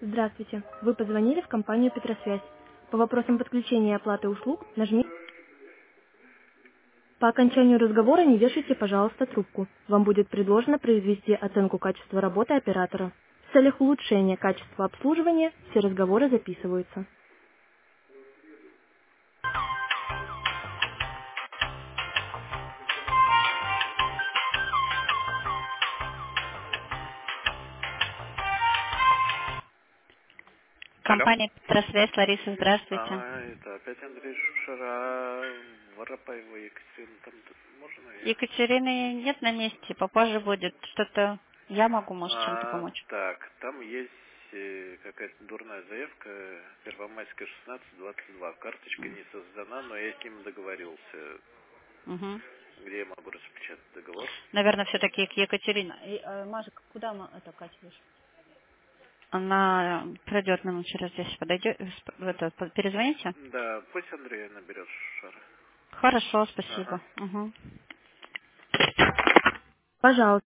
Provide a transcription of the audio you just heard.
Здравствуйте. Вы позвонили в компанию «Петросвязь». По вопросам подключения и оплаты услуг нажмите. По окончанию разговора не вешайте, пожалуйста, трубку. Вам будет предложено произвести оценку качества работы оператора. В целях улучшения качества обслуживания все разговоры записываются. Алло. Компания «Петросвязь», Лариса, здравствуйте. Это опять Андрей Шушера, Воропаева, Екатерина, там можно я? Екатерины нет на месте, попозже будет. Что-то я могу, может, чем-то помочь. Так, там есть какая-то дурная заявка, Первомайская, 1622. Карточка не создана, но я с ним договорился. Угу. Где я могу распечатать договор? Наверное, все-таки к Екатерине. Мажик, куда это катишь? Она пройдет минут через 10, подойдет, перезвоните? Да, пусть Андрей наберет Шушера. Хорошо, Ага. спасибо. Угу. Пожалуйста.